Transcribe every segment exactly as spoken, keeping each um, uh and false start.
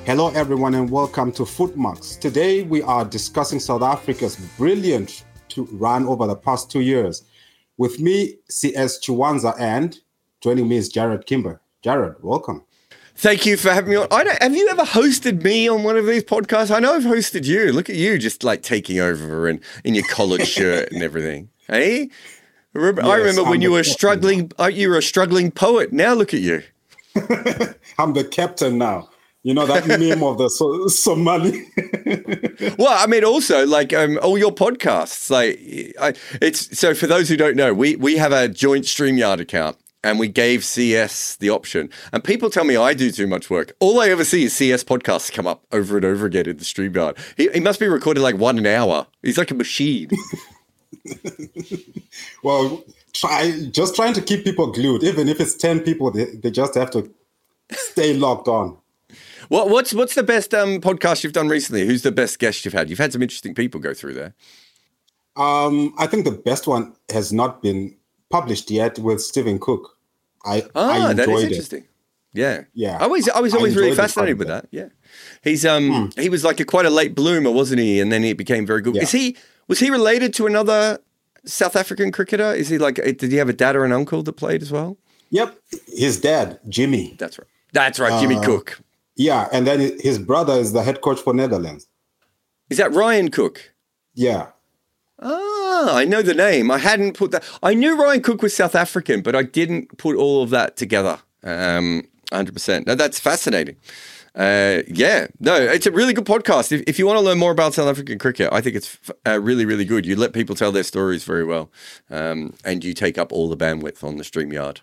Hello everyone and welcome to Footmarks. Today we are discussing South Africa's brilliant run over the past two years. With me, C S Chiwanza, and joining me is Jared Kimber. Jared, welcome. Thank you for having me on. I don't, have you ever hosted me on one of these podcasts? I know I've hosted you. Look at you just like taking over and in your collared shirt and everything. Hey? Remember, yes, I remember when I'm you were captain. struggling, you were a struggling poet. Now look at you. I'm the captain now. You know that meme of the so- Somali. Well, I mean, also like um, all your podcasts. Like, I, it's so for those who don't know, we we have a joint StreamYard account, and we gave C S the option. And people tell me I do too much work. All I ever see is C S podcasts come up over and over again in the StreamYard. He, he must be recording like one an hour. He's like a machine. Well, try just trying to keep people glued. Even if it's ten people, they, they just have to stay locked on. What, what's what's the best um, podcast you've done recently? Who's the best guest you've had? You've had some interesting people go through there. Um, I think the best one has not been published yet with Stephen Cook. I, ah, I that is enjoyed interesting. it. Yeah, yeah. I was I was always I really fascinated with that. Yeah, he's um hmm. he was like a quite a late bloomer, wasn't he? And then he became very good. Yeah. Is he was he related to another South African cricketer? Is he like did he have a dad or an uncle that played as well? Yep, his dad, Jimmy. That's right. That's right, Jimmy uh, Cook. Yeah, and then his brother is the head coach for Netherlands. Is that Ryan Cook? Yeah. Ah, I know the name. I hadn't put that. I knew Ryan Cook was South African, but I didn't put all of that together. Um, one hundred percent. No, that's fascinating. Uh, yeah, no, it's a really good podcast. If, if you want to learn more about South African cricket, I think it's uh, really, really good. You let people tell their stories very well, um, and you take up all the bandwidth on the StreamYard.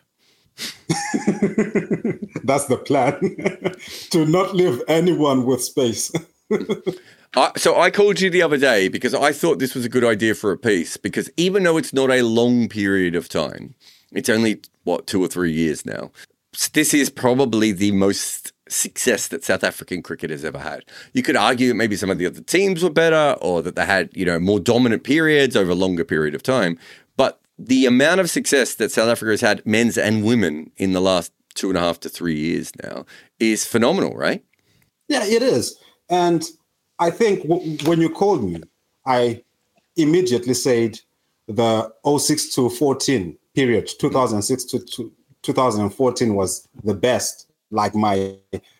That's the plan. To not leave anyone with space. uh, so I called you the other day because I thought this was a good idea for a piece, because even though it's not a long period of time, it's only what two or three years now, this is probably the most success that South African cricket has ever had. You could argue that maybe some of the other teams were better, or that they had, you know, more dominant periods over a longer period of time, but the amount of success that South Africa has had, men's and women, in the last two and a half to three years now is phenomenal, right? Yeah, it is. And I think w- when you called me, I immediately said the oh six to fourteen period, two thousand six to two thousand fourteen was the best. Like my,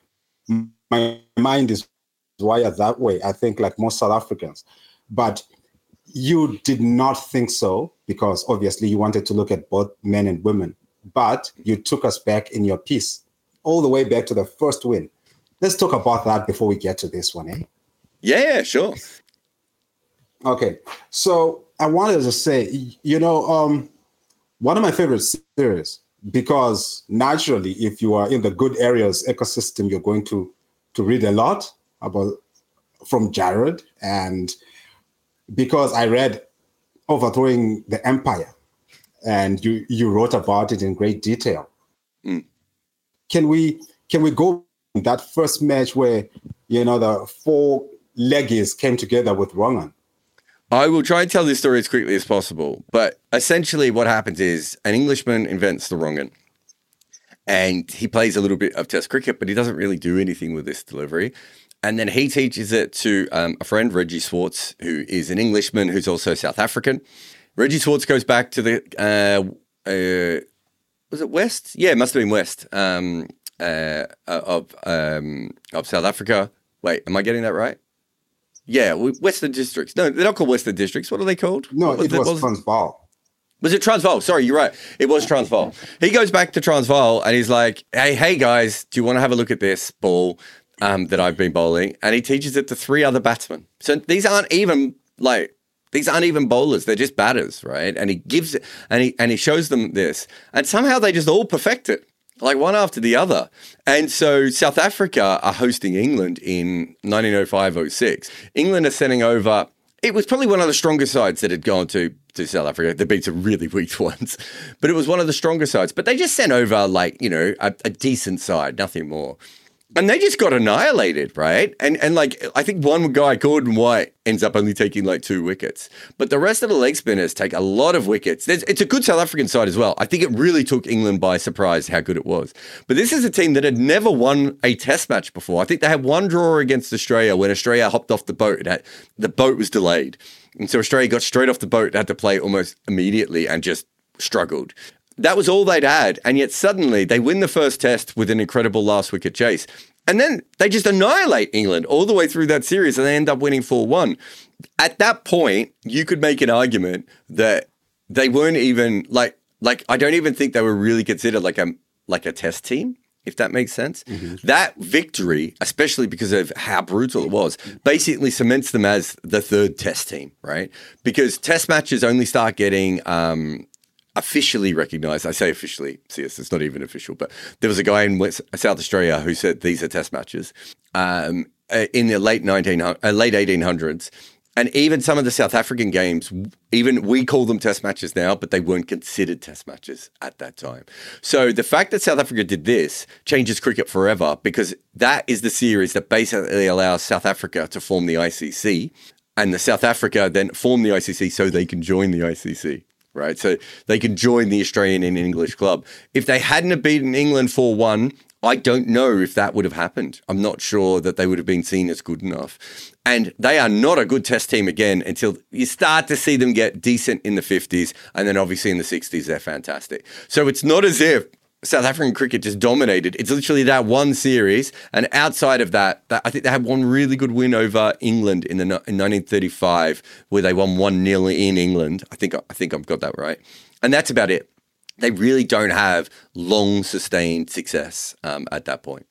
my mind is wired that way, I think, like most South Africans. But you did not think so, because obviously you wanted to look at both men and women, but you took us back in your piece, all the way back to the first win. Let's talk about that before we get to this one, eh? Yeah, sure. Okay, so I wanted to say, you know, um, one of my favorite series, because naturally, if you are in the good areas ecosystem, you're going to, to read a lot about from Jared, and because I read Overthrowing the Empire, and you, you wrote about it in great detail. Mm. Can we can we go that first match where, you know, the four leggies came together with Rongan? I will try and tell this story as quickly as possible, but essentially what happens is an Englishman invents the Rongan, and he plays a little bit of Test cricket, but he doesn't really do anything with this delivery. And then he teaches it to um, a friend, Reggie Swartz, who is an Englishman who's also South African. Reggie Swartz goes back to the, uh, uh, was it West? Yeah, it must have been West um, uh, of um, of South Africa. Wait, am I getting that right? Yeah, Western Districts. No, they're not called Western Districts. What are they called? No, was it was, was Transvaal. Was it Transvaal? Sorry, you're right. It was Transvaal. He goes back to Transvaal and he's like, hey, hey guys, do you want to have a look at this ball Um, that I've been bowling? And he teaches it to three other batsmen. So these aren't even like these aren't even bowlers; they're just batters, right? And he gives it, and he and he shows them this, and somehow they just all perfect it, like one after the other. And so South Africa are hosting England in nineteen oh five oh six. England are sending over. It was probably one of the stronger sides that had gone to to South Africa. They beat some really weak ones, but it was one of the stronger sides. But they just sent over like you know a, a decent side, nothing more. And they just got annihilated, right? And and like I think one guy, Gordon White, ends up only taking like two wickets. But the rest of the leg spinners take a lot of wickets. There's, it's a good South African side as well. I think it really took England by surprise how good it was. But this is a team that had never won a test match before. I think they had one draw against Australia when Australia hopped off the boat. It had, the boat was delayed. And so Australia got straight off the boat, had to play almost immediately and just struggled. That was all they'd had. And yet suddenly they win the first test with an incredible last wicket chase. And then they just annihilate England all the way through that series and they end up winning four one. At that point, you could make an argument that they weren't even like, like I don't even think they were really considered like a, like a test team, if that makes sense. Mm-hmm. That victory, especially because of how brutal it was, basically cements them as the third test team, right? Because test matches only start getting um, officially recognised. I say officially, see, it's not even official, but there was a guy in West, South Australia who said these are test matches um, in the late nineteen uh, late eighteen hundreds. And even some of the South African games, even we call them test matches now, but they weren't considered test matches at that time. So the fact that South Africa did this changes cricket forever, because that is the series that basically allows South Africa to form the I C C, and the South Africa then form the I C C so they can join the I C C. Right, so they can join the Australian and English club. If they hadn't have beaten England four one, I don't know if that would have happened. I'm not sure that they would have been seen as good enough. And they are not a good test team again until you start to see them get decent in the fifties. And then obviously in the sixties, they're fantastic. So it's not as if South African cricket just dominated. It's literally that one series. And outside of that, that I think they had one really good win over England in the in nineteen thirty-five, where they won one nil in England. I think I think I've got that right. And that's about it. They really don't have long sustained success um, at that point.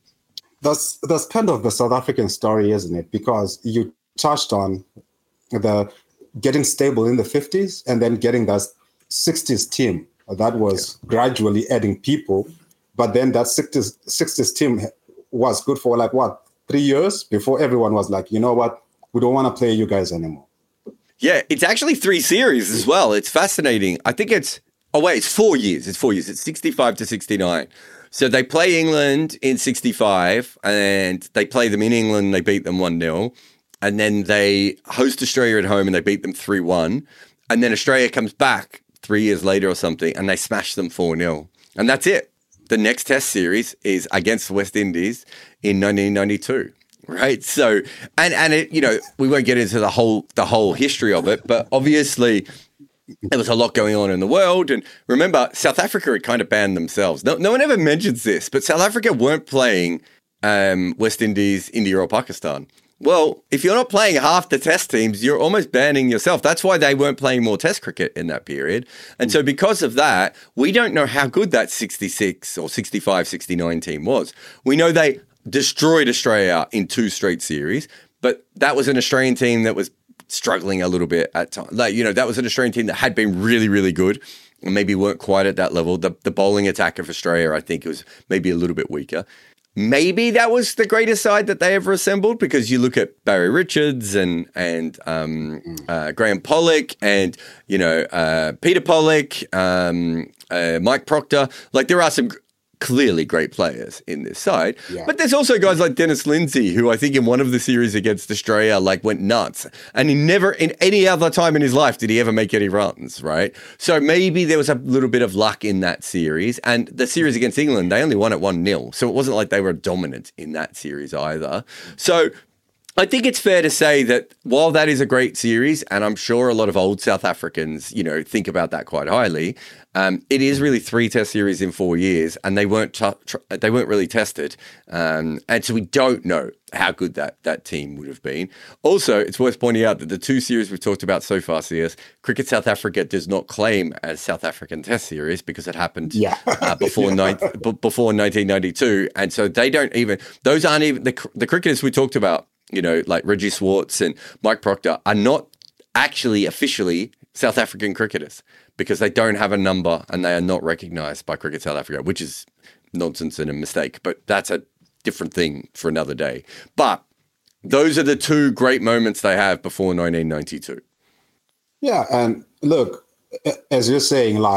That's that's kind of the South African story, isn't it? Because you touched on the getting stable in the fifties and then getting that sixties team that was yeah. gradually adding people. But then that sixties, sixties team was good for like, what, three years before everyone was like, you know what, we don't want to play you guys anymore. Yeah, it's actually three series as well. It's fascinating. I think it's, oh wait, it's four years. It's four years. It's sixty-five to sixty-nine. So they play England in sixty-five and they play them in England. They beat them one nil. And then they host Australia at home and they beat them three one. And then Australia comes back three years later or something and they smash them four nil. And that's it. The next test series is against the West Indies in nineteen ninety-two. Right. So, and, and it, you know, we won't get into the whole, the whole history of it, but obviously there was a lot going on in the world. And remember, South Africa had kind of banned themselves. No, no one ever mentions this, but South Africa weren't playing um, West Indies, India or Pakistan. Well, if you're not playing half the test teams, you're almost banning yourself. That's why they weren't playing more test cricket in that period. And so because of that, we don't know how good that sixty-six or sixty-five, sixty-nine team was. We know they destroyed Australia in two straight series, but that was an Australian team that was struggling a little bit at times. Like, you know, that was an Australian team that had been really, really good and maybe weren't quite at that level. The, the bowling attack of Australia, I think, was maybe a little bit weaker. Maybe that was the greatest side that they ever assembled, because you look at Barry Richards and and um, uh, Graham Pollock and, you know, uh, Peter Pollock, um, uh, Mike Proctor. Like, there are some clearly great players in this side. Yeah. But there's also guys like Dennis Lindsay, who I think in one of the series against Australia, like, went nuts. And he never, in any other time in his life, did he ever make any runs, right? So maybe there was a little bit of luck in that series. And the series against England, they only won it one nil. So it wasn't like they were dominant in that series either. So I think it's fair to say that while that is a great series, and I'm sure a lot of old South Africans, you know, think about that quite highly, um, it is really three test series in four years, and they weren't t- tr- they weren't really tested, um, and so we don't know how good that that team would have been. Also, it's worth pointing out that the two series we've talked about so far, C S, Cricket South Africa does not claim as South African Test series because it happened yeah. uh, before yeah. nine, b- before nineteen ninety-two, and so they don't even those aren't even the the cricketers we talked about. You know, like Reggie Swartz and Mike Proctor are not actually officially South African cricketers because they don't have a number and they are not recognised by Cricket South Africa, which is nonsense and a mistake. But that's a different thing for another day. But those are the two great moments they have before nineteen ninety-two. Yeah, and look, as you're saying, like,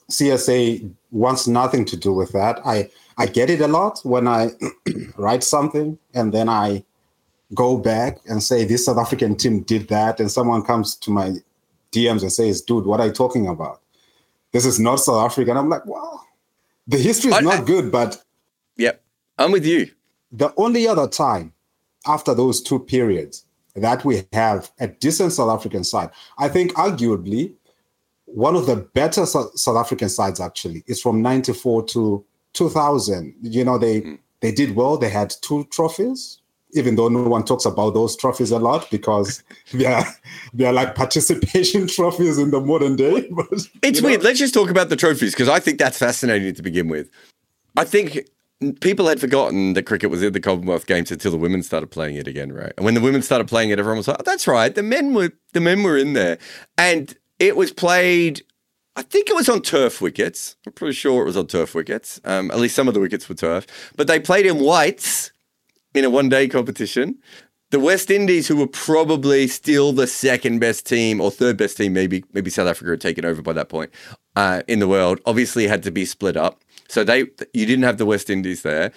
C S A wants nothing to do with that. I, I get it a lot when I write something and then I go back and say, this South African team did that. And someone comes to my D Ms and says, dude, what are you talking about? This is not South Africa. And I'm like, well, the history is I, not I, good, but... Yep, I'm with you. The only other time after those two periods that we have a decent South African side, I think arguably one of the better South African sides actually is from ninety-four to two thousand. You know, they mm. they did well. They had two trophies, even though no one talks about those trophies a lot because they are, they are like participation trophies in the modern day. But, it's weird. Know. Let's just talk about the trophies because I think that's fascinating to begin with. I think people had forgotten that cricket was in the Commonwealth Games until the women started playing it again, right? And when the women started playing it, everyone was like, oh, that's right. The men were the men were in there. And it was played, I think it was on turf wickets. I'm pretty sure it was on turf wickets. Um, at least some of the wickets were turf. But they played in whites in a one-day competition. The West Indies, who were probably still the second best team or third best team, maybe maybe South Africa had taken over by that point, uh, in the world, obviously had to be split up. So they, you didn't have the West Indies there.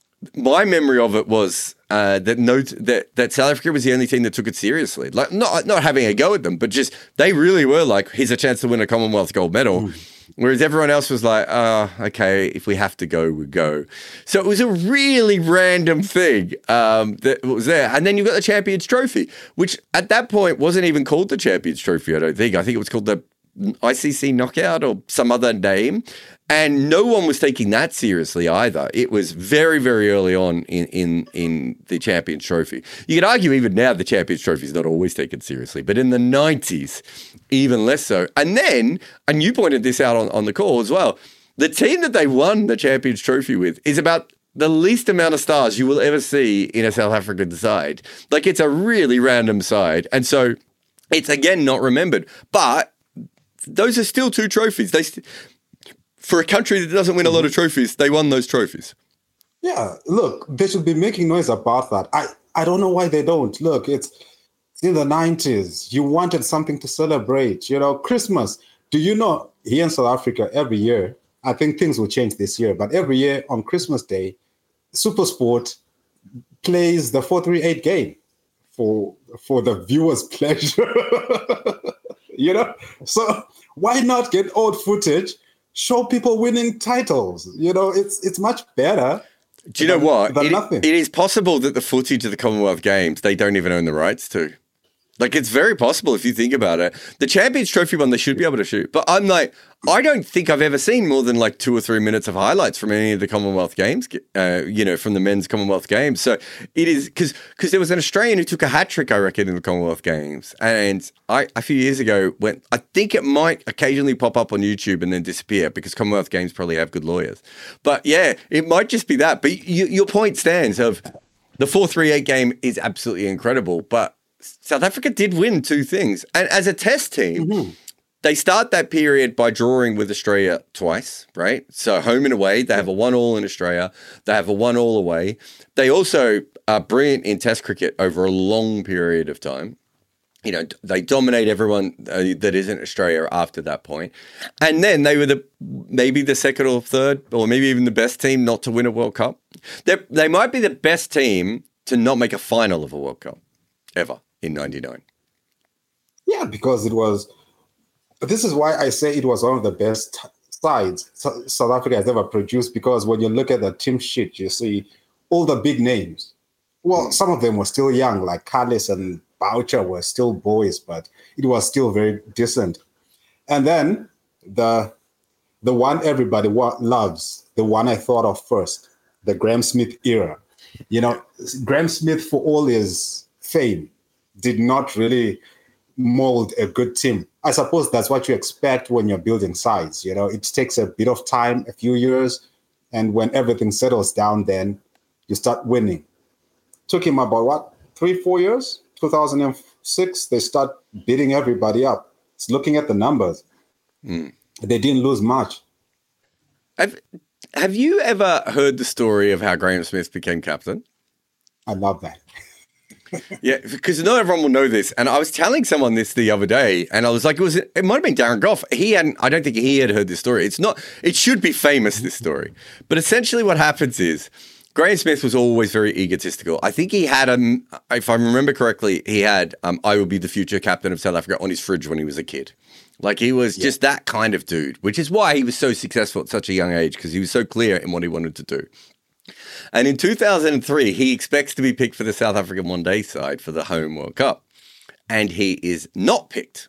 My memory of it was uh, that no, that that South Africa was the only team that took it seriously. Like not not having a go at them, but just they really were like, here's a chance to win a Commonwealth gold medal. Mm. Whereas everyone else was like, oh, okay, if we have to go, we go. So it was a really random thing um, that was there. And then you've got the Champions Trophy, which at that point wasn't even called the Champions Trophy, I don't think. I think it was called the I C C Knockout or some other name. And no one was taking that seriously either. It was very, very early on in, in, in the Champions Trophy. You could argue even now the Champions Trophy is not always taken seriously, but in the nineties, even less so. And then, and you pointed this out on, on the call as well, the team that they won the Champions Trophy with is about the least amount of stars you will ever see in a South African side. Like it's a really random side. And so it's again not remembered. But those are still two trophies. They st- For a country that doesn't win a lot of trophies, they won those trophies. Yeah, look, they should be making noise about that. I, I don't know why they don't. Look, it's, it's in the nineties. You wanted something to celebrate. You know, Christmas. Do you know, here in South Africa, every year, I think things will change this year, but every year on Christmas Day, SuperSport plays the four three eight game for, for the viewer's pleasure. You know? So why not get old footage? Show people winning titles. You know, it's it's much better. Do you know than, what? Than it, nothing. It is possible that the footage of the Commonwealth Games, they don't even own the rights to. Like, it's very possible if you think about it. The Champions Trophy one, they should be able to shoot. But I'm like, I don't think I've ever seen more than like two or three minutes of highlights from any of the Commonwealth Games, uh, you know, from the men's Commonwealth Games. So it is, because because there was an Australian who took a hat-trick, I reckon, in the Commonwealth Games. And I, a few years ago, went, I think it might occasionally pop up on YouTube and then disappear because Commonwealth Games probably have good lawyers. But yeah, it might just be that. But you, your point stands of the four three eight game is absolutely incredible. But South Africa did win two things. And as a test team, mm-hmm. they start that period by drawing with Australia twice, right? So home and away, they have a one-all in Australia. They have a one-all away. They also are brilliant in test cricket over a long period of time. You know, they dominate everyone uh, that isn't Australia after that point. And then they were the maybe the second or third, or maybe even the best team not to win a World Cup. They're, they might be the best team to not make a final of a World Cup ever in ninety-nine. Yeah, because it was, this is why I say it was one of the best sides South Africa has ever produced, because when you look at the team sheet, you see all the big names. Well, some of them were still young, like Carlos and Boucher were still boys, but it was still very decent. And then the the one everybody wa- loves, the one I thought of first, the Graham Smith era. You know, Graham Smith, for all his fame, did not really mold a good team. I suppose that's what you expect when you're building sides. You know, it takes a bit of time, a few years, and when everything settles down, then you start winning. Took him about, what, three, four years? two thousand six, they start beating everybody up. It's looking at the numbers. Mm. They didn't lose much. Have, have you ever heard the story of how Graham Smith became captain? I love that. Yeah, because not everyone will know this. And I was telling someone this the other day, and I was like, it was it might have been Darren Goff. He hadn't, I don't think he had heard this story. It's not, it should be famous, this story. But essentially what happens is, Graham Smith was always very egotistical. I think he had, um, if I remember correctly, he had um, I will be the future captain of South Africa on his fridge when he was a kid. Like he was yeah. just that kind of dude, which is why he was so successful at such a young age, because he was so clear in what he wanted to do. And in two thousand three, he expects to be picked for the South African one-day side for the home World Cup. And he is not picked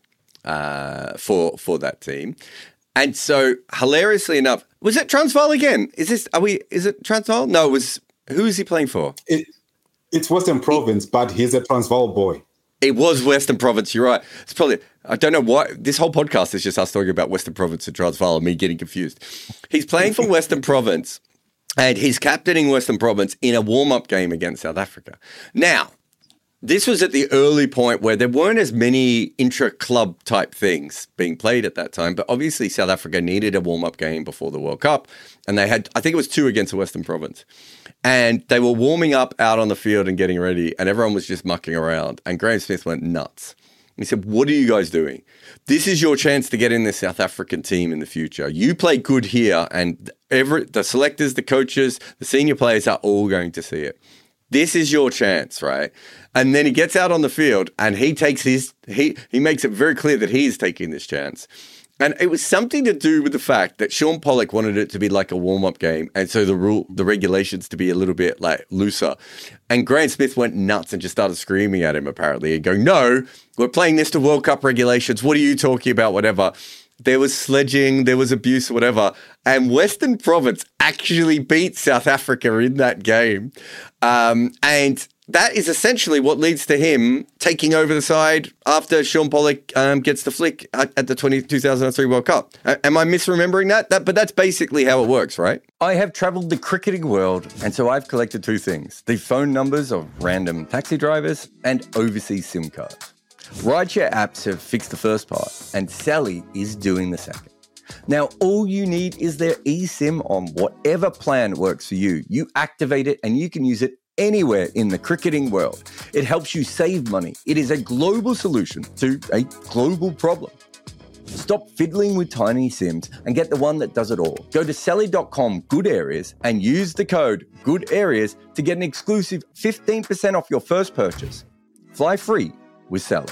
uh, for for that team. And so, hilariously enough, was it Transvaal again? Is this, are we, is it Transvaal? No, it was, who is he playing for? It, it's Western Province, but he's a Transvaal boy. It was Western Province, you're right. It's probably, I don't know why, this whole podcast is just us talking about Western Province and Transvaal and me getting confused. He's playing for Western Province, and he's captaining Western Province in a warm-up game against South Africa. Now, this was at the early point where there weren't as many intra-club type things being played at that time, but obviously South Africa needed a warm-up game before the World Cup, and they had, I think it was two against the Western Province, and they were warming up out on the field and getting ready, and everyone was just mucking around, and Graham Smith went nuts. He said, what are you guys doing? This is your chance to get in the South African team in the future. You play good here, and every, the selectors, the coaches, the senior players are all going to see it. This is your chance, right? And then he gets out on the field and he takes his, he he makes it very clear that he is taking this chance. And it was something to do with the fact that Sean Pollock wanted it to be like a warm-up game, and so the rule, the regulations to be a little bit like looser. And Graham Smith went nuts and just started screaming at him, apparently, and going, no, we're playing this to World Cup regulations. What are you talking about? Whatever. There was sledging, there was abuse, whatever. And Western Province actually beat South Africa in that game. Um, and that is essentially what leads to him taking over the side after Sean Pollock um, gets the flick at, at the two thousand three World Cup. Uh, am I misremembering that? that? But that's basically how it works, right? I have traveled the cricketing world, and so I've collected two things: the phone numbers of random taxi drivers and overseas SIM cards. Rideshare apps have fixed the first part, and Sally is doing the second. Now, all you need is their eSIM on whatever plan works for you. You activate it, and you can use it anywhere in the cricketing world. It helps you save money. It is a global solution to a global problem. Stop fiddling with tiny SIMs and get the one that does it all. Go to Sally dot com Good Areas and use the code Good Areas to get an exclusive fifteen percent off your first purchase. Fly free with Sally.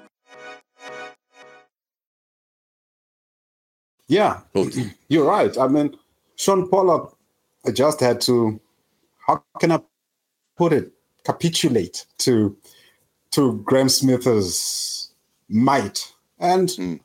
Yeah, you're right. I mean, Sean Pollock just had to, how can I put it, capitulate to to Graham Smith's might. And mm.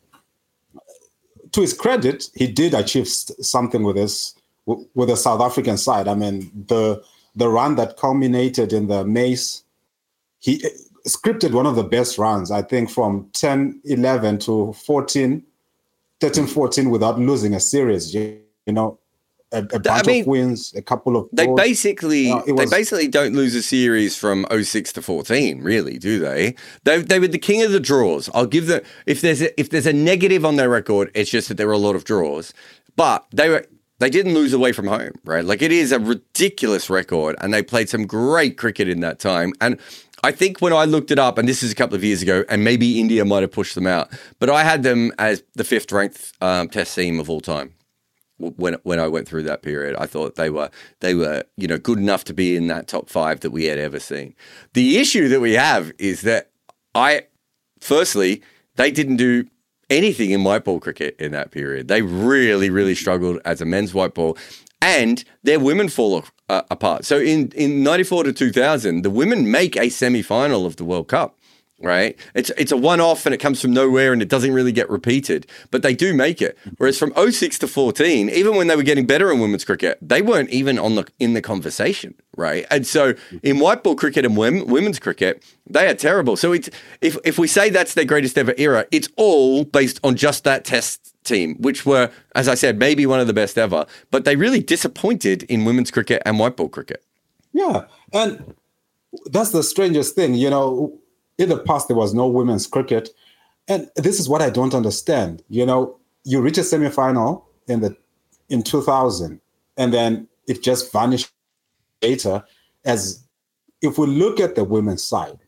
to his credit, he did achieve something with this, with the South African side. I mean, the the run that culminated in the Mace, he scripted one of the best runs, I think, from ten eleven to fourteen, thirteen fourteen without losing a series, you know. A, a bunch I mean, of wins, a couple of they goals. basically you know, was, they basically don't lose a series from oh six to fourteen, really, do they? They they were the king of the draws. I'll give them, if there's a, if there's a negative on their record, it's just that there were a lot of draws. But they were they didn't lose away from home, right? Like, it is a ridiculous record, and they played some great cricket in that time. And I think when I looked it up, and this is a couple of years ago, and maybe India might have pushed them out, but I had them as the fifth ranked um, Test team of all time. When when I went through that period, I thought they were they were you know good enough to be in that top five that we had ever seen. The issue that we have is that I, firstly, they didn't do anything in white ball cricket in that period. They really really struggled as a men's white ball, and their women fall uh, apart. So in in ninety-four to two thousand, the women make a semi-final of the World Cup. Right? It's it's a one-off and it comes from nowhere and it doesn't really get repeated, but they do make it. Whereas from oh six to fourteen, even when they were getting better in women's cricket, they weren't even on the in the conversation, right? And so in white ball cricket and women, women's cricket, they are terrible. So it's if if we say that's their greatest ever era, it's all based on just that Test team, which were, as I said, maybe one of the best ever, but they really disappointed in women's cricket and white ball cricket. Yeah, and that's the strangest thing, you know. In the past, there was no women's cricket. And this is what I don't understand. You know, you reach a semifinal in the in two thousand, and then it just vanished later. As if we look at the women's side,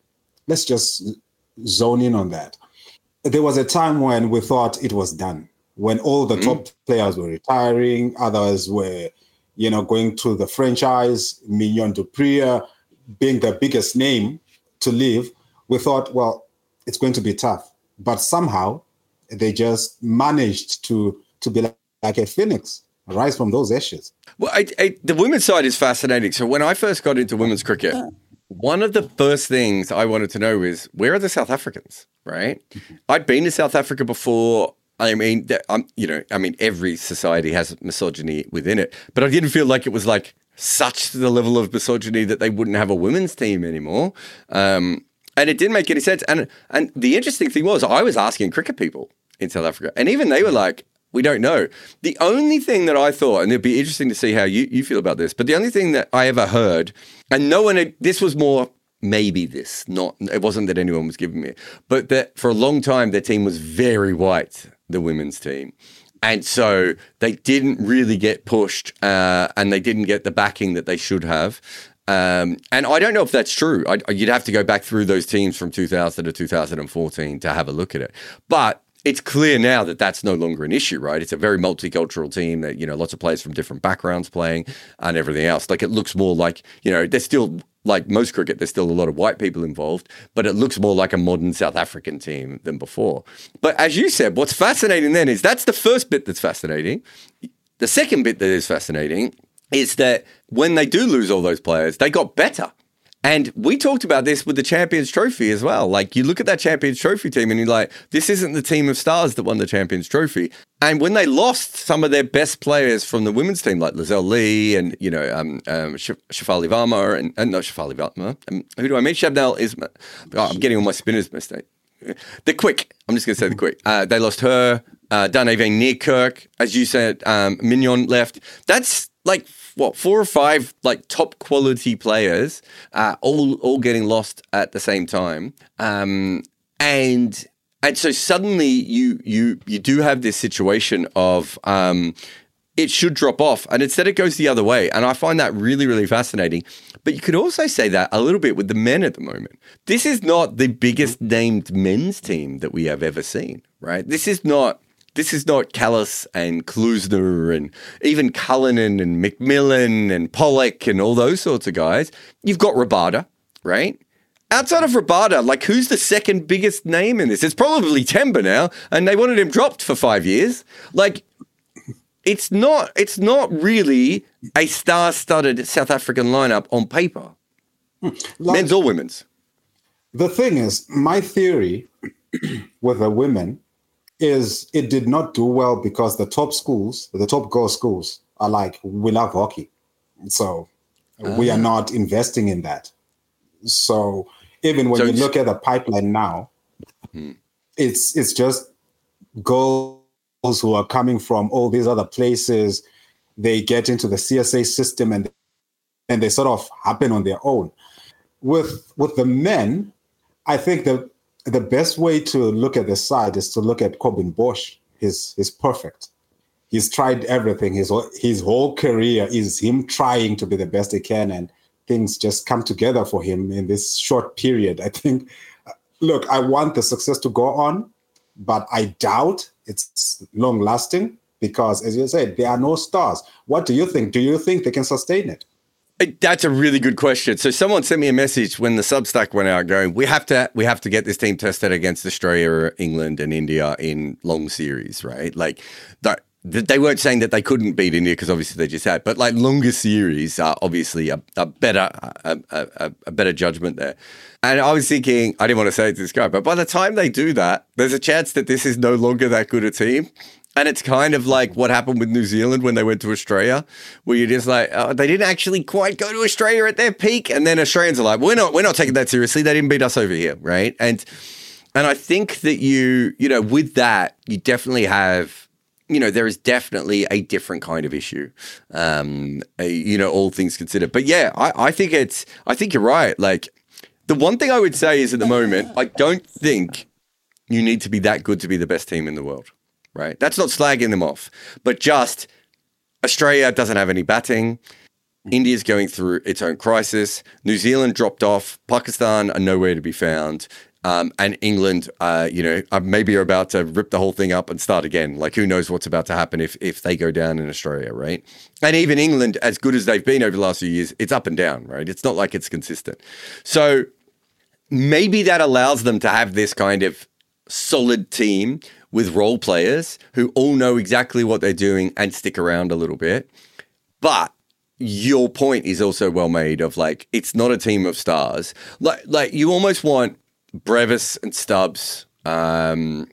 let's just zone in on that. There was a time when we thought it was done, when all the mm. top players were retiring, others were, you know, going to the franchise, Mignon du Preez being the biggest name to leave. We thought, well, it's going to be tough. But somehow they just managed to, to be like, like a phoenix, rise from those ashes. Well, I, I, the women's side is fascinating. So when I first got into women's cricket, one of the first things I wanted to know is, where are the South Africans, right? I'd been to South Africa before. I mean, I'm, you know, I mean, every society has misogyny within it, but I didn't feel like it was like such the level of misogyny that they wouldn't have a women's team anymore. Um, and it didn't make any sense. And and the interesting thing was, I was asking cricket people in South Africa, and even they were like, we don't know. The only thing that I thought, and it'd be interesting to see how you, you feel about this, but the only thing that I ever heard, and no one had, this was more maybe this, not, it wasn't that anyone was giving me it, but that for a long time, their team was very white, the women's team. And so they didn't really get pushed uh, and they didn't get the backing that they should have. Um, and I don't know if that's true. I, you'd have to go back through those teams from two thousand to two thousand fourteen to have a look at it. But it's clear now that that's no longer an issue, right? It's a very multicultural team that, you know, lots of players from different backgrounds playing and everything else. Like, it looks more like, you know, there's still, like most cricket, there's still a lot of white people involved, but it looks more like a modern South African team than before. But as you said, what's fascinating then is that's the first bit that's fascinating. The second bit that is fascinating is that when they do lose all those players, they got better. And we talked about this with the Champions Trophy as well. Like, you look at that Champions Trophy team and you're like, this isn't the team of stars that won the Champions Trophy. And when they lost some of their best players from the women's team, like Lizelle Lee and, you know, um, um, Shafali Varma and, and not Shafali Varma, um, who do I mean? Shabnel Ismail. Oh, I'm getting all my spinners mistake. The Quick. I'm just going to say the Quick. Uh, they lost her. Uh, Dane van Niekerk, as you said, um, Mignon left. That's like, what, four or five like top quality players, uh, all all getting lost at the same time, um, and and so suddenly you you you do have this situation of um, it should drop off, and instead it goes the other way, and I find that really really fascinating. But you could also say that a little bit with the men at the moment. This is not the biggest named men's team that we have ever seen, right? This is not. This is not Callis and Klusner and even Cullinan and McMillan and Pollock and all those sorts of guys. You've got Rabada, right? Outside of Rabada, like, who's the second biggest name in this? It's probably Temba now, and they wanted him dropped for five years. Like, it's not, it's not really a star-studded South African lineup on paper, like, men's or women's. The thing is, my theory with the women is it did not do well because the top schools, the top girls schools are like, we love hockey. So uh, we are not investing in that. So even when so you look at the pipeline now, hmm. it's it's just girls who are coming from all these other places. They get into the C S A system and and they sort of happen on their own. With with the men, I think the the best way to look at the side is to look at Corbin Bosch. He's, he's perfect. He's tried everything. His, his whole career is him trying to be the best he can, and things just come together for him in this short period. I think, look, I want the success to go on, but I doubt it's long lasting because, as you said, there are no stars. What do you think? Do you think they can sustain it? That's a really good question. So someone sent me a message when the Substack went out going, we have to we have to get this team tested against Australia, England and India in long series, right? Like, that, they weren't saying that they couldn't beat India because obviously they just had, but like longer series are obviously a, a better a, a, a better judgment there. And I was thinking, I didn't want to say it to this guy, but by the time they do that, there's a chance that this is no longer that good a team. And it's kind of like what happened with New Zealand when they went to Australia, where you're just like, oh, they didn't actually quite go to Australia at their peak. And then Australians are like, we're not, we're not taking that seriously. They didn't beat us over here, right? And and I think that you, you know, with that, you definitely have, you know, there is definitely a different kind of issue, um, a, you know, all things considered. But yeah, I, I think it's, I think you're right. Like, the one thing I would say is at the moment, I don't think you need to be that good to be the best team in the world. Right, that's not slagging them off, but just Australia doesn't have any batting. India's going through its own crisis. New Zealand dropped off. Pakistan are nowhere to be found. Um, and England, uh, you know, maybe are about to rip the whole thing up and start again. Like, who knows what's about to happen if if they go down in Australia, right? And even England, as good as they've been over the last few years, it's up and down, right? It's not like it's consistent. So maybe that allows them to have this kind of solid team with role players who all know exactly what they're doing and stick around a little bit. But your point is also well made of, like, it's not a team of stars. Like, like you almost want Brevis and Stubbs, um,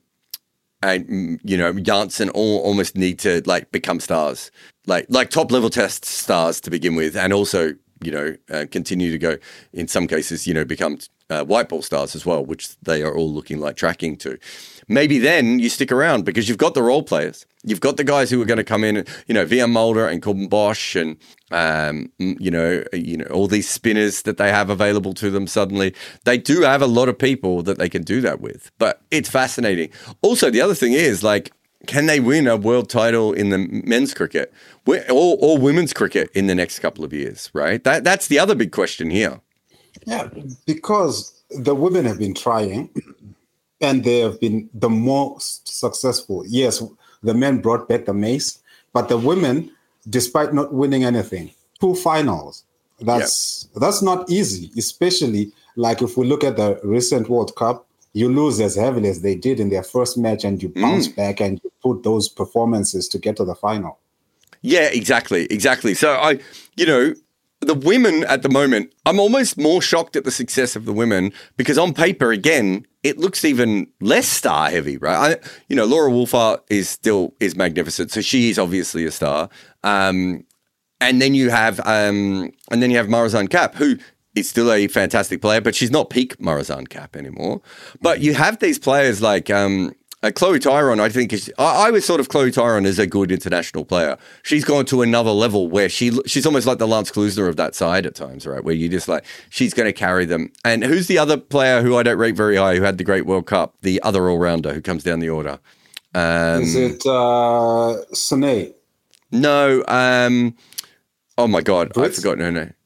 and you know Janssen all almost need to like become stars, like like top level test stars to begin with, and also you know uh, continue to go in some cases you know become uh, white ball stars as well, which they are all looking like tracking to. Maybe then you stick around because you've got the role players. You've got the guys who are going to come in, you know, Vian Mulder and Corbin Bosch and, um, you know, you know, all these spinners that they have available to them suddenly. They do have a lot of people that they can do that with, but it's fascinating. Also, the other thing is, like, can they win a world title in the men's cricket or, or women's cricket in the next couple of years, right? That That's the other big question here. Yeah, because the women have been trying and they have been the most successful. Yes, the men brought back the mace, but the women, despite not winning anything, two finals. That's yep. that's not easy, especially like if we look at the recent World Cup, you lose as heavily as they did in their first match and you bounce mm. back and you put those performances to get to the final. Yeah, exactly, exactly. So I, you know, the women at the moment, I'm almost more shocked at the success of the women because on paper, again, it looks even less star heavy, right? I, you know, Laura Wolfart is still is magnificent, so she is obviously a star. Um, and then you have, um, and then you have Marizanne Kapp, who is still a fantastic player, but she's not peak Marizanne Kapp anymore. But you have these players like um, uh, Chloe Tyron. I think is, I, I was sort of Chloe Tyron as a good international player. She's gone to another level where she she's almost like the Lance Klusner of that side at times, right? Where you just like she's going to carry them. And who's the other player who I don't rate very high who had the great World Cup? The other all rounder who comes down the order. Um, is it uh, Sane? No. Um, oh my God, Brits? I've forgotten her name.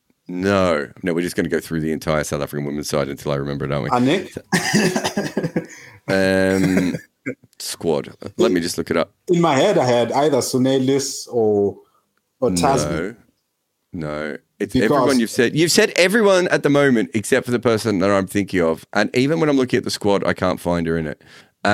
No, no, we're just going to go through the entire South African women's side until I remember it, aren't we? Anik? um, squad. Let me just look it up. In my head, I had either Sunelis or or Tasman. No, no. It's because everyone you've said. You've said everyone at the moment except for the person that I'm thinking of. And even when I'm looking at the squad, I can't find her in it.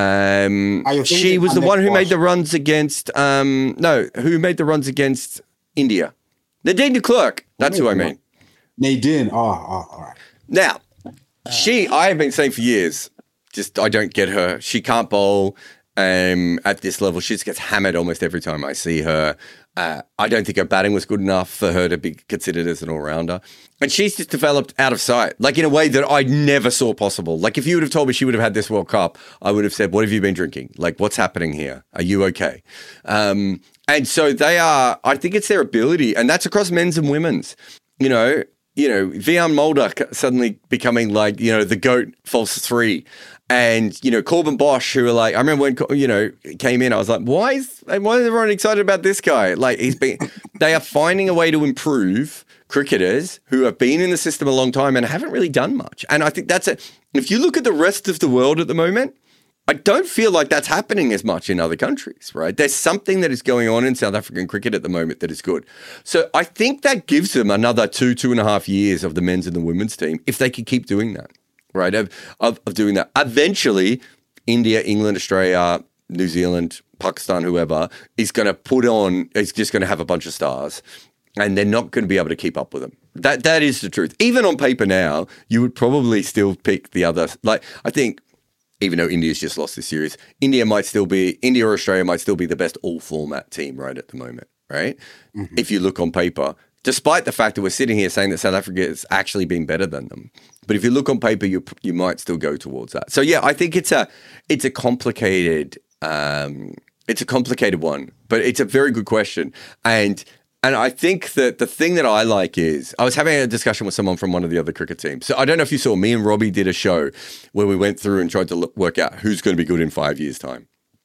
Um, she was the one who made the runs against. Um, no, who made the runs against India? Nadine de Klerk. That's who I mean. Nadine. Oh, oh, all right. Now, she, I have been saying for years, just I don't get her. She can't bowl um, at this level. She just gets hammered almost every time I see her. Uh, I don't think her batting was good enough for her to be considered as an all-rounder. And she's just developed out of sight, like in a way that I never saw possible. Like if you would have told me she would have had this World Cup, I would have said, what have you been drinking? Like, what's happening here? Are you okay? Um, and so they are, I think it's their ability, and that's across men's and women's, you know, you know, Vian Mulder suddenly becoming like, you know, the GOAT false three. And, you know, Corbin Bosch, who were like, I remember when, you know, came in, I was like, why is, why is everyone excited about this guy? Like, he's been, they are finding a way to improve cricketers who have been in the system a long time and haven't really done much. And I think that's it. If you look at the rest of the world at the moment, I don't feel like that's happening as much in other countries, right? There's something that is going on in South African cricket at the moment that is good. So I think that gives them another two, two and a half years of the men's and the women's team if they can keep doing that, right? Of, of, of doing that. Eventually, India, England, Australia, New Zealand, Pakistan, whoever, is going to put on, is just going to have a bunch of stars and they're not going to be able to keep up with them. That That is the truth. Even on paper now, you would probably still pick the other, like, I think, even though India's just lost this series, India might still be, India or Australia might still be the best all-format team right at the moment, right? Mm-hmm. If you look on paper, despite the fact that we're sitting here saying that South Africa has actually been better than them. But if you look on paper, you you might still go towards that. So yeah, I think it's a it's a complicated um, it's a complicated one, but it's a very good question. And And I think that the thing that I like is, I was having a discussion with someone from one of the other cricket teams. So I don't know if you saw, me and Robbie did a show where we went through and tried to look, work out who's going to be good in five years' time.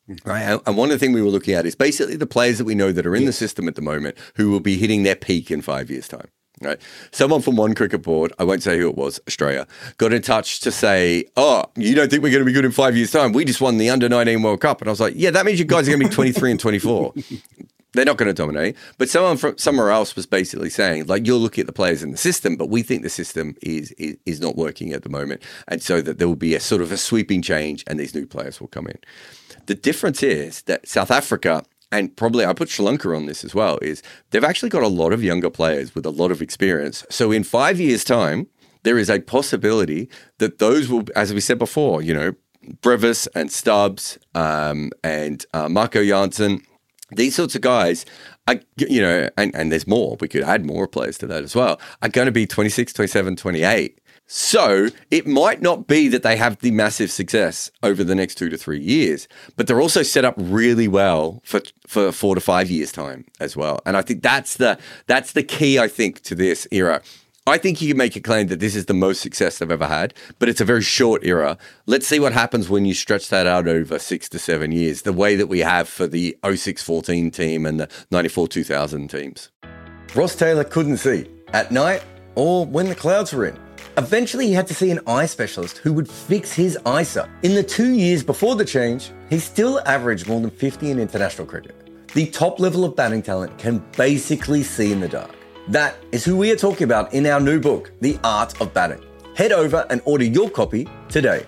Right. And one of the things we were looking at is basically the players that we know that are in yes. the system at the moment who will be hitting their peak in five years' time. Right. Someone from one cricket board, I won't say who it was, Australia, got in touch to say, oh, you don't think we're going to be good in five years' time? We just won the under nineteen World Cup. And I was like, yeah, that means you guys are going to be twenty-three and twenty-four. They're not going to dominate. But someone from somewhere else was basically saying, like, you're looking at the players in the system, but we think the system is, is is not working at the moment. And so that there will be a sort of a sweeping change and these new players will come in. The difference is that South Africa, and probably I put Sri Lanka on this as well, is they've actually got a lot of younger players with a lot of experience. So in five years' time, there is a possibility that those will, as we said before, you know, Brevis and Stubbs um, and uh, Marco Jansen, these sorts of guys, are, you know, and, and there's more, we could add more players to that as well, are going to be twenty-six, twenty-seven, twenty-eight. So it might not be that they have the massive success over the next two to three years, but they're also set up really well for for four to five years' time as well. And I think that's the that's the key, I think, to this era. I think you can make a claim that this is the most success they've ever had, but it's a very short era. Let's see what happens when you stretch that out over six to seven years, the way that we have for the oh six fourteen team and the ninety-four two thousand teams. Ross Taylor couldn't see at night or when the clouds were in. Eventually, he had to see an eye specialist who would fix his eyesight. In the two years before the change, he still averaged more than fifty in international cricket. The top level of batting talent can basically see in the dark. That is who we are talking about in our new book, The Art of Batting. Head over and order your copy today.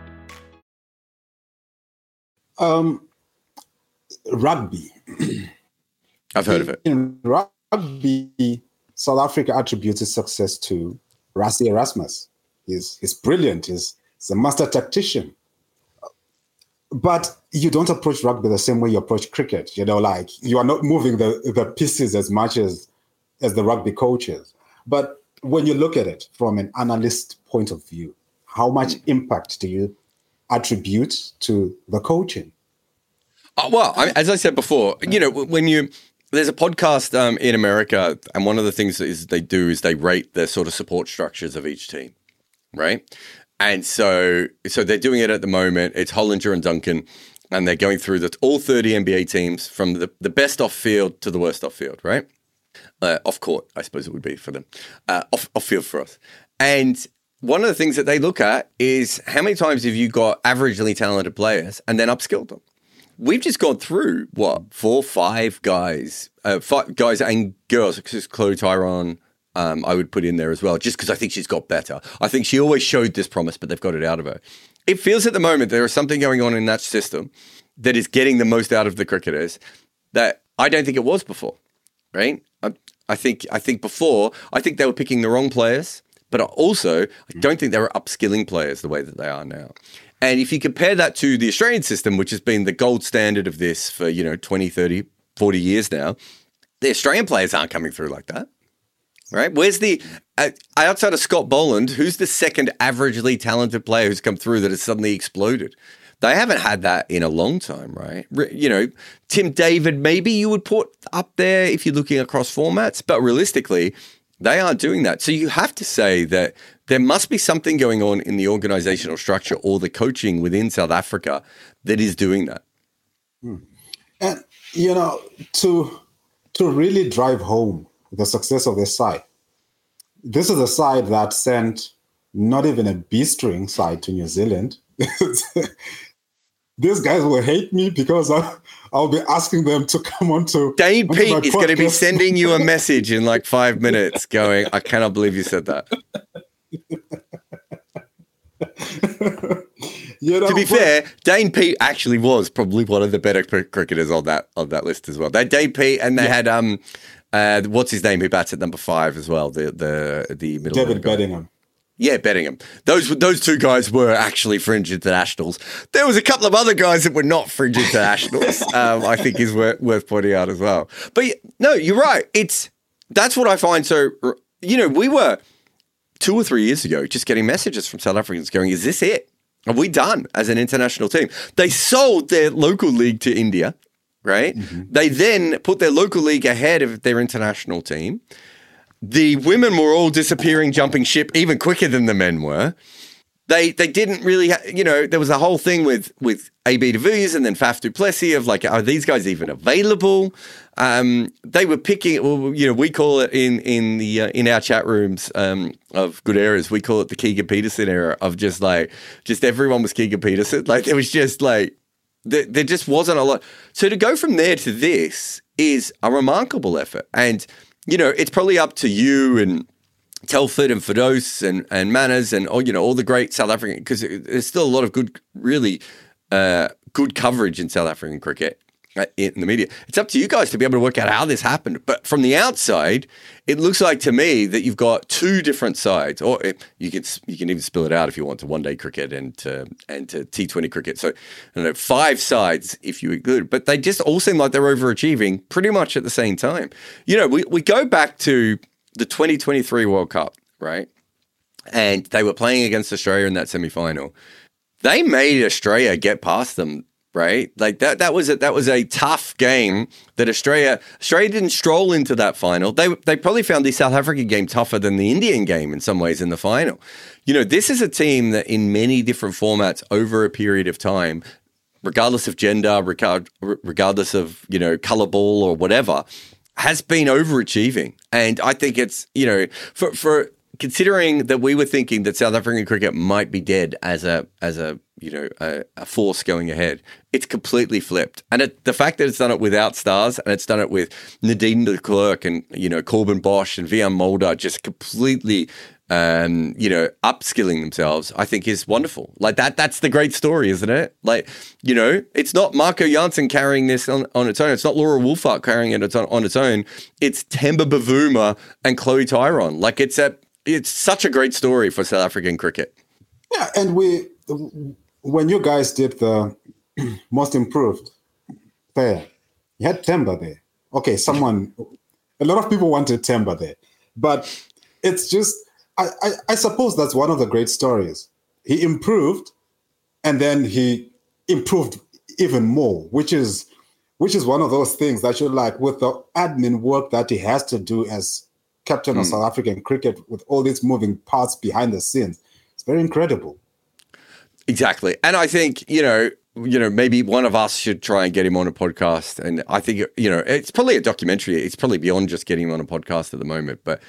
Um, rugby. I've heard of it. In rugby, South Africa attributes its success to Rassie Erasmus. He's, he's brilliant. He's, he's a master tactician. But you don't approach rugby the same way you approach cricket. You know, like you are not moving the, the pieces as much as, as the rugby coaches. But when you look at it from an analyst point of view, how much impact do you attribute to the coaching? Uh, well, I, as I said before, you know, when you... There's a podcast um, in America, and one of the things that is they do is they rate the sort of support structures of each team, right? And so so they're doing it at the moment. It's Hollinger and Duncan, and they're going through the, all thirty N B A teams from the, the best off field to the worst off field, right? Uh, off court, I suppose it would be for them. Uh, off, off field for us. And one of the things that they look at is how many times have you got averagely talented players and then upskilled them? We've just gone through, what, four, five guys, uh, five guys and girls, because Chloe Tyrone, um, I would put in there as well, just because I think she's got better. I think she always showed this promise, but they've got it out of her. It feels at the moment there is something going on in that system that is getting the most out of the cricketers that I don't think it was before, right? I, I think I think before, I think they were picking the wrong players, but also I don't think they were upskilling players the way that they are now. And if you compare that to the Australian system, which has been the gold standard of this for, you know, twenty, thirty, forty years now, the Australian players aren't coming through like that, right? Where's the, uh, outside of Scott Boland, who's the second averagely talented player who's come through that has suddenly exploded? They haven't had that in a long time, right? You know, Tim David, maybe you would put up there if you're looking across formats, but realistically, they aren't doing that. So you have to say that there must be something going on in the organizational structure or the coaching within South Africa that is doing that. Hmm. And, you know, to to really drive home the success of this side, this is a side that sent not even a B-string side to New Zealand. These guys will hate me because I, I'll be asking them to come on to Dane Pete is going to be sending you a message in like five minutes going, I cannot believe you said that. You know, to be but, fair, Dane Pete actually was probably one of the better cricketers on that on that list as well. They Dane Pete, and they yeah. had um, uh, what's his name who bats at number five as well, the the the middle. David Bedingham. Yeah, Bedingham. Those those two guys were actually fringe internationals. There was a couple of other guys that were not fringe internationals. um, I think is worth, worth pointing out as well. But no, you're right. It's that's what I find so. You know, we were two or three years ago just getting messages from South Africans going, "Is this it? Are we done as an international team?" They sold their local league to India, right? Mm-hmm. They then put their local league ahead of their international team. The women were all disappearing, jumping ship even quicker than the men were. They they didn't really, ha- you know, there was a whole thing with with A B de Villiers and then Faf du Plessis of like, are these guys even available? Um, they were picking, well, you know, we call it in in the uh, in our chat rooms um, of Good Eras, we call it the Keegan Peterson era of just like, just everyone was Keegan Peterson. Like it was just like, there, there just wasn't a lot. So to go from there to this is a remarkable effort. And, you know, it's probably up to you and Telford and Fidos and, and Manners and all, you know, all the great South African, because there's still a lot of good, really uh, good coverage in South African cricket in the media. It's up to you guys to be able to work out how this happened. But from the outside, it looks like to me that you've got two different sides, or you can you can even spill it out if you want to one day cricket and to, and to T twenty cricket. So, I don't know, five sides if you include, but they just all seem like they're overachieving pretty much at the same time. You know, we, we go back to the twenty twenty-three World Cup, right? And they were playing against Australia in that semi-final. They made Australia get past them, right? Like that that was a, that was a tough game that Australia Australia didn't stroll into that final. They they probably found the South African game tougher than the Indian game in some ways in the final. You know, this is a team that in many different formats over a period of time, regardless of gender, regard, regardless of, you know, color ball or whatever, has been overachieving. And I think it's, you know, for for considering that we were thinking that South African cricket might be dead as a, as a you know, a, a force going ahead, it's completely flipped. And it, the fact that it's done it without stars and it's done it with Nadine de Klerk and, you know, Corbin Bosch and Vian Mulder just completely, um, you know, upskilling themselves, I think is wonderful. Like that, that's the great story, isn't it? Like, you know, it's not Marco Jansen carrying this on, on its own. It's not Laura Wolfart carrying it on, on its own. It's Temba Bavuma and Chloe Tyrone. Like it's a, it's such a great story for South African cricket. Yeah. And we, when you guys did the most improved player, you had Temba there. Okay, someone, a lot of people wanted Temba there, but it's just, I, I, I suppose that's one of the great stories. He improved, and then he improved even more, which is, which is one of those things that you're like, with the admin work that he has to do as captain mm. of South African cricket, with all these moving parts behind the scenes, it's very incredible. Exactly. And I think, you know, you know, maybe one of us should try and get him on a podcast. And I think, you know, it's probably a documentary. It's probably beyond just getting him on a podcast at the moment. But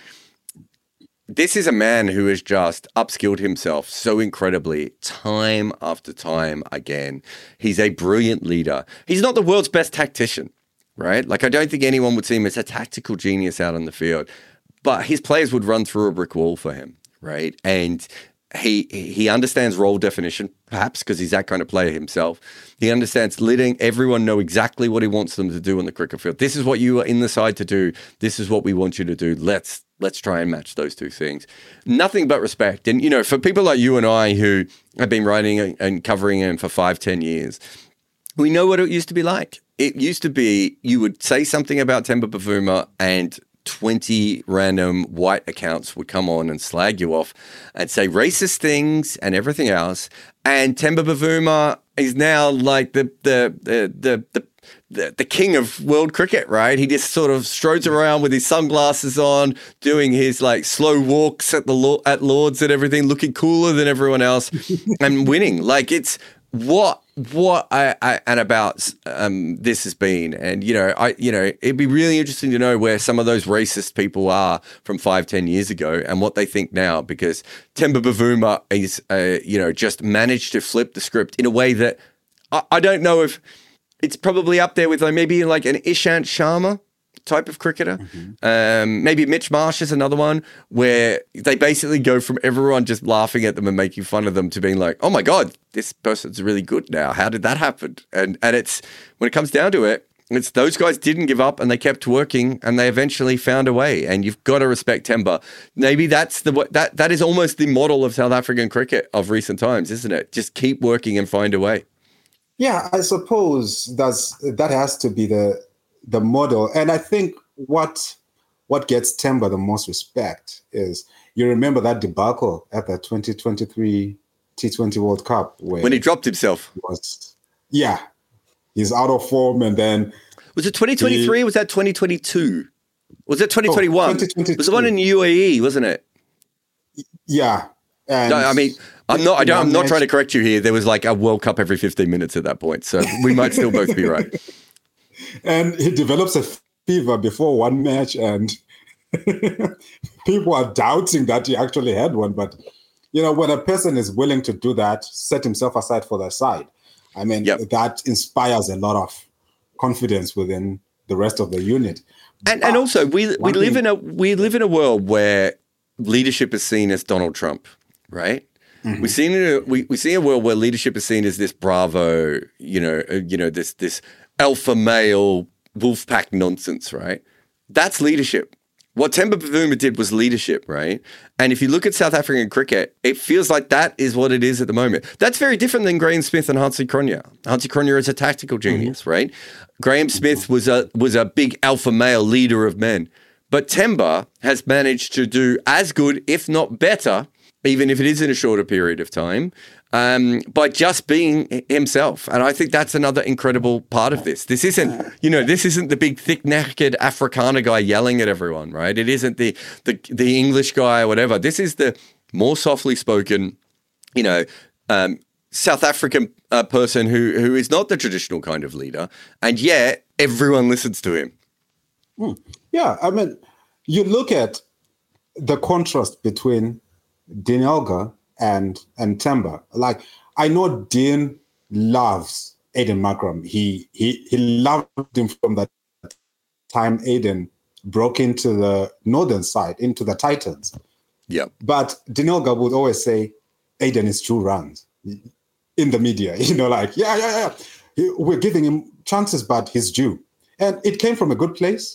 this is a man who has just upskilled himself so incredibly time after time again. He's a brilliant leader. He's not the world's best tactician, right? Like, I don't think anyone would see him as a tactical genius out on the field. But his players would run through a brick wall for him, right? And He he understands role definition, perhaps because he's that kind of player himself. He understands letting everyone know exactly what he wants them to do on the cricket field. This is what you are in the side to do. This is what we want you to do. Let's let's try and match those two things. Nothing but respect. And, you know, for people like you and I who have been writing and covering him for five, ten years, we know what it used to be like. It used to be you would say something about Temba Bavuma and twenty random white accounts would come on and slag you off and say racist things and everything else. And Temba Bavuma is now like the the the the the, the, the king of world cricket, right? He just sort of strodes around with his sunglasses on, doing his like slow walks at the at Lords and everything, looking cooler than everyone else and winning. Like it's what what I, I and about um, this has been, and you know, I you know, it'd be really interesting to know where some of those racist people are from five, ten years ago, and what they think now. Because Temba Bavuma is, uh, you know, just managed to flip the script in a way that I, I don't know if it's probably up there with like maybe like an Ishant Sharma type of cricketer. Mm-hmm. Um, maybe Mitch Marsh is another one where they basically go from everyone just laughing at them and making fun of them to being like, oh my God, this person's really good now. How did that happen? And and it's, when it comes down to it, it's those guys didn't give up and they kept working and they eventually found a way. And you've got to respect Temba. Maybe that's the, that, that is almost the model of South African cricket of recent times, isn't it? Just keep working and find a way. Yeah, I suppose that's, that has to be the, the model. And I think what what gets Temba the most respect is, you remember that debacle at the twenty twenty-three T twenty World Cup where when he dropped himself. Was, yeah, he's out of form, and then was it twenty twenty-three? He, was that twenty twenty-two? Was it twenty twenty-one? Oh, it was the one in U A E, wasn't it? Yeah, And no, I mean, I'm not. I don't. I'm not match, trying to correct you here. There was like a World Cup every fifteen minutes at that point, so we might still both be right. And he develops a fever before one match, and people are doubting that he actually had one. But you know, when a person is willing to do that, set himself aside for their side, I mean, yep. that inspires a lot of confidence within the rest of the unit. And but and also, we we live thing, in a we live in a world where leadership is seen as Donald Trump, right? Mm-hmm. We seen a, we we see a world where leadership is seen as this bravo, you know, uh, you know, this this alpha male wolf pack nonsense, right? That's leadership. What Temba Bavuma did was leadership, right? And if you look at South African cricket, it feels like that is what it is at the moment. That's very different than Graham Smith and Hansie Cronje. Hansie Cronje is a tactical genius, mm-hmm. right? Graham Smith was a was a big alpha male leader of men. But Temba has managed to do as good, if not better, even if it is in a shorter period of time, um, by just being himself. And I think that's another incredible part of this. This isn't, you know, this isn't the big thick-necked Afrikaner guy yelling at everyone, right? It isn't the the, the English guy or whatever. This is the more softly spoken, you know, um, South African uh, person who who is not the traditional kind of leader, and yet everyone listens to him. Mm. Yeah, I mean, you look at the contrast between Dean Elgar and and Temba. Like, I know Dean loves Aiden Markram. He he he loved him from that time Aiden broke into the northern side, into the Titans. Yeah. But Dean Elgar would always say, Aiden is two runs in the media. You know, like, yeah, yeah, yeah. He, we're giving him chances, but he's due. And it came from a good place.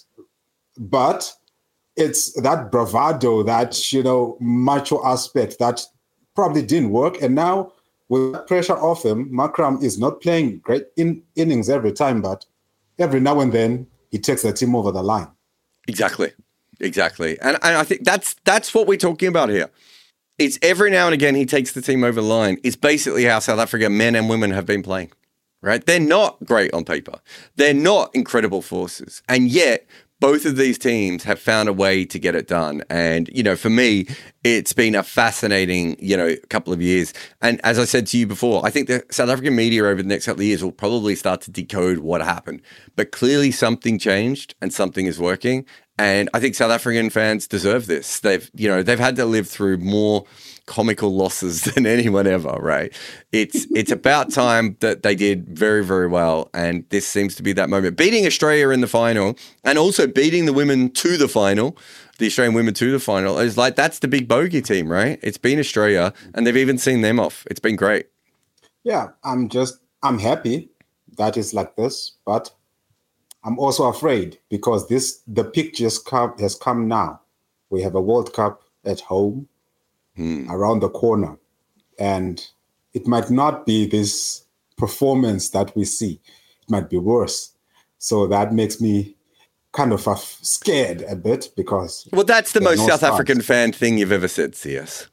But it's that bravado, that, you know, macho aspect that probably didn't work. And now with that pressure off him, Markram is not playing great in innings every time, but every now and then he takes the team over the line. Exactly. Exactly. And, and I think that's that's what we're talking about here. It's every now and again he takes the team over the line. It's basically how South Africa men and women have been playing, right? They're not great on paper. They're not incredible forces. And yet both of these teams have found a way to get it done. And, you know, for me, it's been a fascinating, you know, couple of years. And as I said to you before, I think the South African media over the next couple of years will probably start to decode what happened. But clearly something changed and something is working. And I think South African fans deserve this. They've, you know, they've had to live through more comical losses than anyone ever, right? It's it's about time that they did very, very well. And this seems to be that moment. Beating Australia in the final and also beating the women to the final, the Australian women to the final, is like, that's the big bogey team, right? It's been Australia and they've even seen them off. It's been great. Yeah, I'm just, I'm happy that it's like this, but I'm also afraid because this, the peak just come, has come now. We have a World Cup at home. Hmm. Around the corner, and it might not be this performance that we see. It might be worse. So that makes me kind of uh, scared a bit because... Well, that's the most no South stars. African fan thing you've ever said, C S.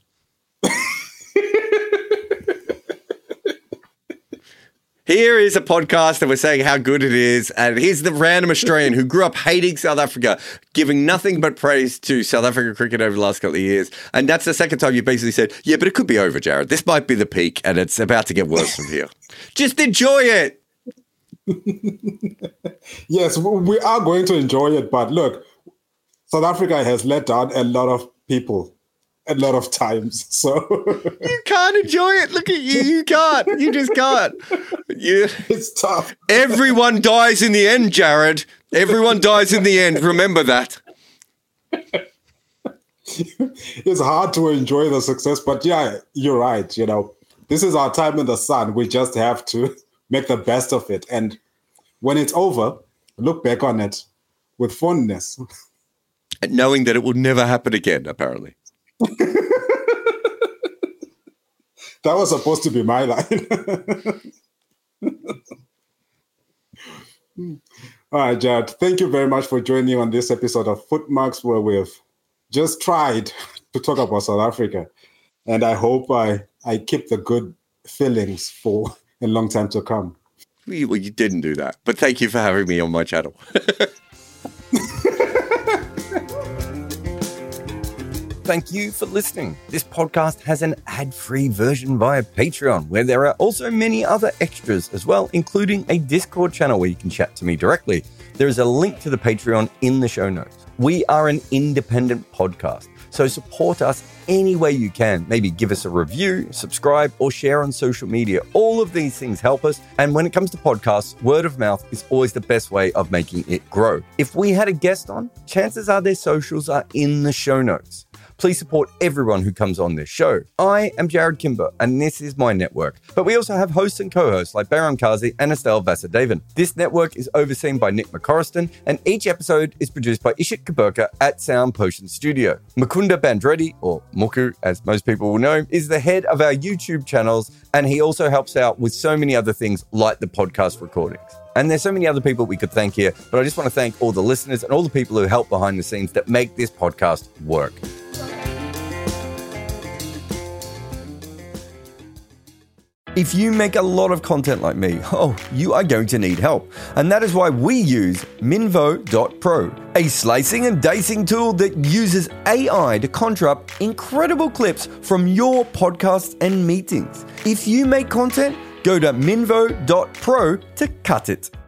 Here is a podcast and we're saying how good it is. And here's the random Australian who grew up hating South Africa, giving nothing but praise to South African cricket over the last couple of years. And that's the second time you basically said, yeah, but it could be over, Jared. This might be the peak and it's about to get worse from here. Just enjoy it. Yes, we are going to enjoy it. But look, South Africa has let down a lot of people. A lot of times, so you can't enjoy it. Look at you, you can't. You just can't. You, it's tough. Everyone dies in the end, Jared. Everyone dies in the end. Remember that. It's hard to enjoy the success, but yeah, you're right. You know, this is our time in the sun. We just have to make the best of it, and when it's over, look back on it with fondness, and knowing that it will never happen again. Apparently. That was supposed to be my line. All right, Jared, thank you very much for joining on this episode of Footmarks, where we've just tried to talk about South Africa. And I hope I, I keep the good feelings for a long time to come. Well, you didn't do that, but thank you for having me on my channel. thank you for listening. This podcast has an ad-free version via Patreon, where there are also many other extras as well, including a Discord channel where you can chat to me directly. There is a link to the Patreon in the show notes. We are an independent podcast, so support us any way you can. Maybe give us a review, subscribe, or share on social media. All of these things help us. And when it comes to podcasts, word of mouth is always the best way of making it grow. If we had a guest on, chances are their socials are in the show notes. Please support everyone who comes on this show. I am Jared Kimber, and this is my network. But we also have hosts and co-hosts like Bayram Kazi and Estelle Vasudevan. This network is overseen by Nick McCorriston, and each episode is produced by Ishit Kaburka at Sound Potion Studio. Mukunda Bandreddi, or Muku as most people will know, is the head of our YouTube channels, and he also helps out with so many other things like the podcast recordings. And there's so many other people we could thank here, but I just want to thank all the listeners and all the people who help behind the scenes that make this podcast work. If you make a lot of content like me, oh, you are going to need help. And that is why we use Minvo dot pro, a slicing and dicing tool that uses A I to conjure up incredible clips from your podcasts and meetings. If you make content, go to Minvo dot pro to cut it.